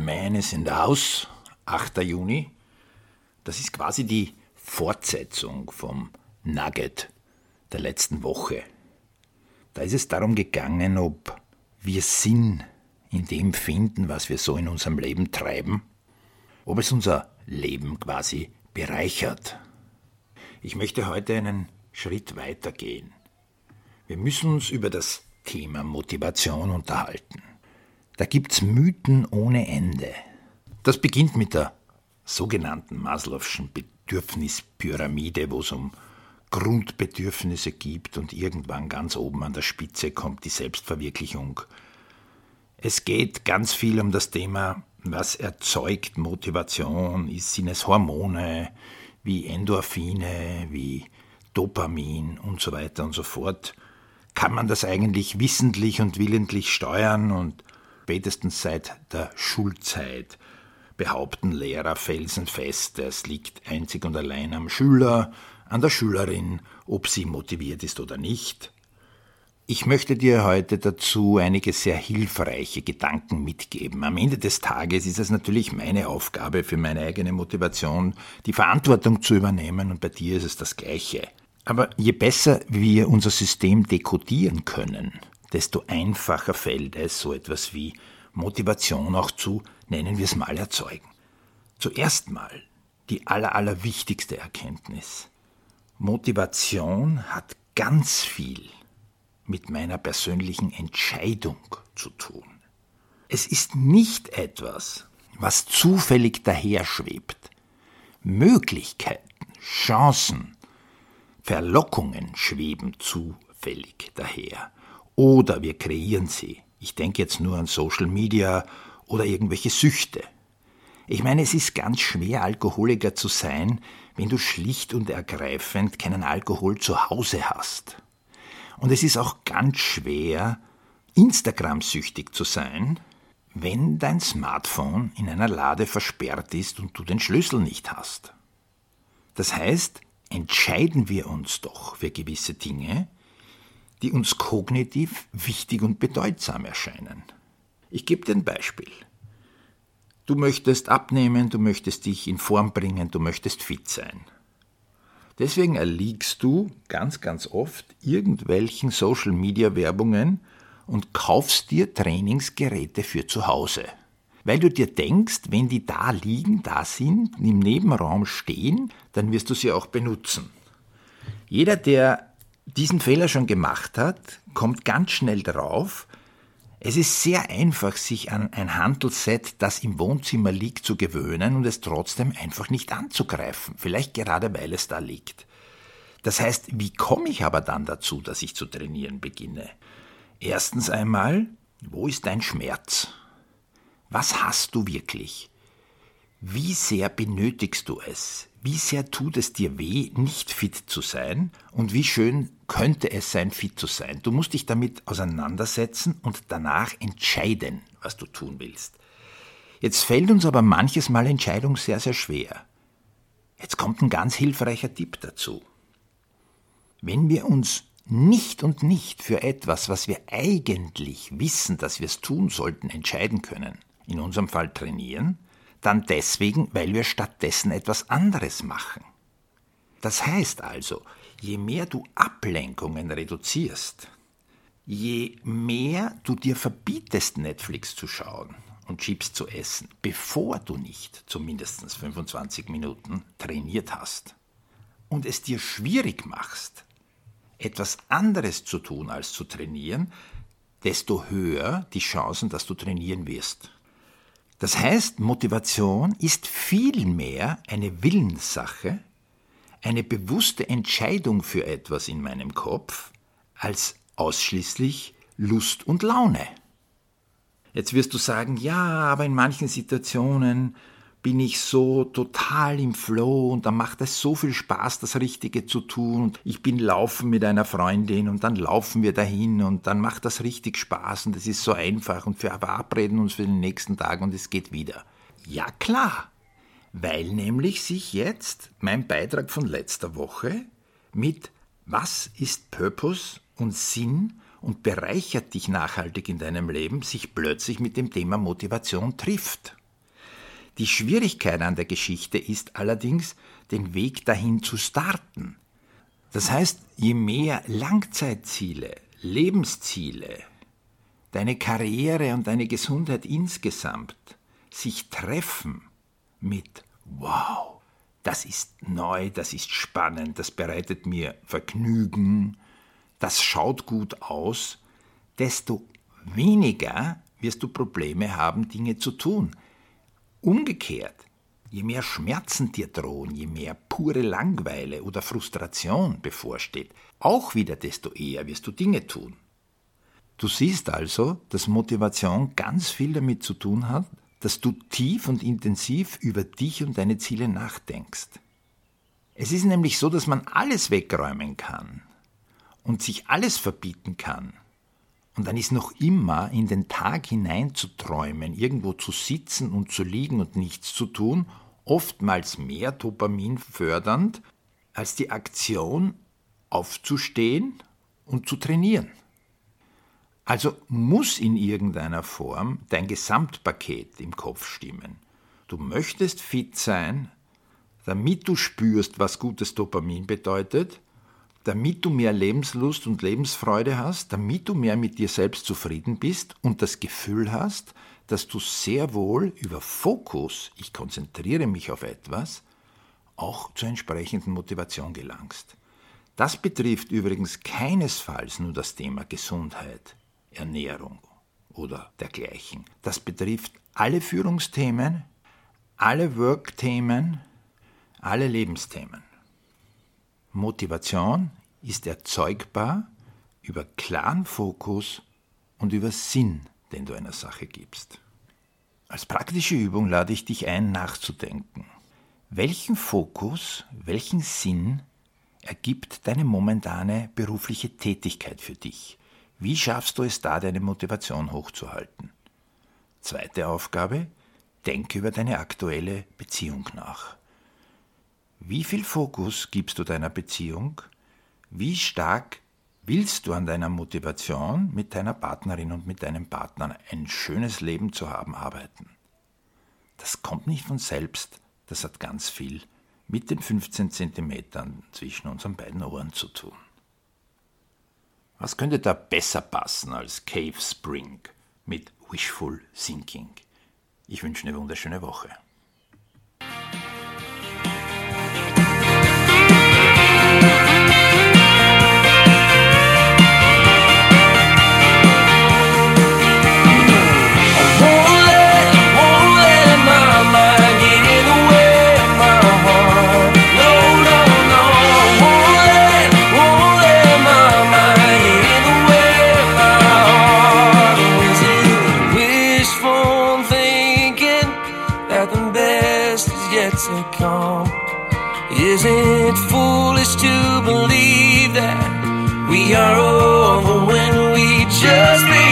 Man is in the House, 8. Juni. Das ist quasi die Fortsetzung vom Nugget der letzten Woche. Da ist es darum gegangen, ob wir Sinn in dem finden, was wir so in unserem Leben treiben, ob es unser Leben quasi bereichert. Ich möchte heute einen Schritt weiter gehen. Wir müssen uns über das Thema Motivation unterhalten. Da gibt's Mythen ohne Ende. Das beginnt mit der sogenannten Maslow'schen Bedürfnispyramide, wo es um Grundbedürfnisse gibt und irgendwann ganz oben an der Spitze kommt die Selbstverwirklichung. Es geht ganz viel um das Thema, was erzeugt Motivation, sind es Hormone wie Endorphine, wie Dopamin und so weiter und so fort. Kann man das eigentlich wissentlich und willentlich steuern? Und spätestens seit der Schulzeit behaupten Lehrer felsenfest, es liegt einzig und allein am Schüler, an der Schülerin, ob sie motiviert ist oder nicht. Ich möchte dir heute dazu einige sehr hilfreiche Gedanken mitgeben. Am Ende des Tages ist es natürlich meine Aufgabe, für meine eigene Motivation die Verantwortung zu übernehmen, und bei dir ist es das Gleiche. Aber je besser wir unser System dekodieren können, desto einfacher fällt es, so etwas wie Motivation auch zu, nennen wir es mal, erzeugen. Zuerst mal die allerwichtigste Erkenntnis. Motivation hat ganz viel mit meiner persönlichen Entscheidung zu tun. Es ist nicht etwas, was zufällig daherschwebt. Möglichkeiten, Chancen, Verlockungen schweben zufällig daher. Oder wir kreieren sie. Ich denke jetzt nur an Social Media oder irgendwelche Süchte. Ich meine, es ist ganz schwer, Alkoholiker zu sein, wenn du schlicht und ergreifend keinen Alkohol zu Hause hast. Und es ist auch ganz schwer, Instagram-süchtig zu sein, wenn dein Smartphone in einer Lade versperrt ist und du den Schlüssel nicht hast. Das heißt, entscheiden wir uns doch für gewisse Dinge, die uns kognitiv wichtig und bedeutsam erscheinen. Ich gebe dir ein Beispiel. Du möchtest abnehmen, du möchtest dich in Form bringen, du möchtest fit sein. Deswegen erliegst du ganz oft irgendwelchen Social-Media-Werbungen und kaufst dir Trainingsgeräte für zu Hause. Weil du dir denkst, wenn die da liegen, da sind, im Nebenraum stehen, dann wirst du sie auch benutzen. Jeder, der diesen Fehler schon gemacht hat, kommt ganz schnell drauf, es ist sehr einfach, sich an ein Hantelset, das im Wohnzimmer liegt, zu gewöhnen und es trotzdem einfach nicht anzugreifen, vielleicht gerade weil es da liegt. Das heißt, wie komme ich aber dann dazu, dass ich zu trainieren beginne? Erstens einmal, wo ist dein Schmerz? Was hast du wirklich? Wie sehr benötigst du es? Wie sehr tut es dir weh, nicht fit zu sein? Und wie schön könnte es sein, fit zu sein? Du musst dich damit auseinandersetzen und danach entscheiden, was du tun willst. Jetzt fällt uns aber manches Mal Entscheidung sehr schwer. Jetzt kommt ein ganz hilfreicher Tipp dazu. Wenn wir uns nicht für etwas, was wir eigentlich wissen, dass wir es tun sollten, entscheiden können, in unserem Fall trainieren, dann deswegen, weil wir stattdessen etwas anderes machen. Das heißt also, je mehr du Ablenkungen reduzierst, je mehr du dir verbietest, Netflix zu schauen und Chips zu essen, bevor du nicht zumindest 25 Minuten trainiert hast und es dir schwierig machst, etwas anderes zu tun als zu trainieren, desto höher die Chancen, dass du trainieren wirst. Das heißt, Motivation ist vielmehr eine Willenssache, eine bewusste Entscheidung für etwas in meinem Kopf, als ausschließlich Lust und Laune. Jetzt wirst du sagen, ja, aber in manchen Situationen bin ich so total im Flow und dann macht es so viel Spaß, das Richtige zu tun. Und ich bin laufen mit einer Freundin und dann laufen wir dahin und dann macht das richtig Spaß und es ist so einfach und wir verabreden uns für den nächsten Tag und es geht wieder. Ja klar, weil nämlich sich jetzt mein Beitrag von letzter Woche mit Was ist Purpose und Sinn und bereichert dich nachhaltig in deinem Leben, sich plötzlich mit dem Thema Motivation trifft. Die Schwierigkeit an der Geschichte ist allerdings, den Weg dahin zu starten. Das heißt, je mehr Langzeitziele, Lebensziele, deine Karriere und deine Gesundheit insgesamt sich treffen mit wow, das ist neu, das ist spannend, das bereitet mir Vergnügen, das schaut gut aus, desto weniger wirst du Probleme haben, Dinge zu tun. Umgekehrt, je mehr Schmerzen dir drohen, je mehr pure Langeweile oder Frustration bevorsteht, auch wieder desto eher wirst du Dinge tun. Du siehst also, dass Motivation ganz viel damit zu tun hat, dass du tief und intensiv über dich und deine Ziele nachdenkst. Es ist nämlich so, dass man alles wegräumen kann und sich alles verbieten kann. Und dann ist noch immer in den Tag hinein zu träumen, irgendwo zu sitzen und zu liegen und nichts zu tun, oftmals mehr Dopamin fördernd, als die Aktion aufzustehen und zu trainieren. Also muss in irgendeiner Form dein Gesamtpaket im Kopf stimmen. Du möchtest fit sein, damit du spürst, was gutes Dopamin bedeutet, damit du mehr Lebenslust und Lebensfreude hast, damit du mehr mit dir selbst zufrieden bist und das Gefühl hast, dass du sehr wohl über Fokus, ich konzentriere mich auf etwas, auch zur entsprechenden Motivation gelangst. Das betrifft übrigens keinesfalls nur das Thema Gesundheit, Ernährung oder dergleichen. Das betrifft alle Führungsthemen, alle Work-Themen, alle Lebensthemen. Motivation ist erzeugbar über klaren Fokus und über Sinn, den du einer Sache gibst. Als praktische Übung lade ich dich ein, nachzudenken. Welchen Fokus, welchen Sinn ergibt deine momentane berufliche Tätigkeit für dich? Wie schaffst du es da, deine Motivation hochzuhalten? Zweite Aufgabe, denke über deine aktuelle Beziehung nach. Wie viel Fokus gibst du deiner Beziehung? Wie stark willst du an deiner Motivation, mit deiner Partnerin und mit deinem Partner ein schönes Leben zu haben, arbeiten? Das kommt nicht von selbst, das hat ganz viel mit den 15 Zentimetern zwischen unseren beiden Ohren zu tun. Was könnte da besser passen als Cave Spring mit Wishful Thinking? Ich wünsche eine wunderschöne Woche. To come. Is it foolish to believe that we are over when we just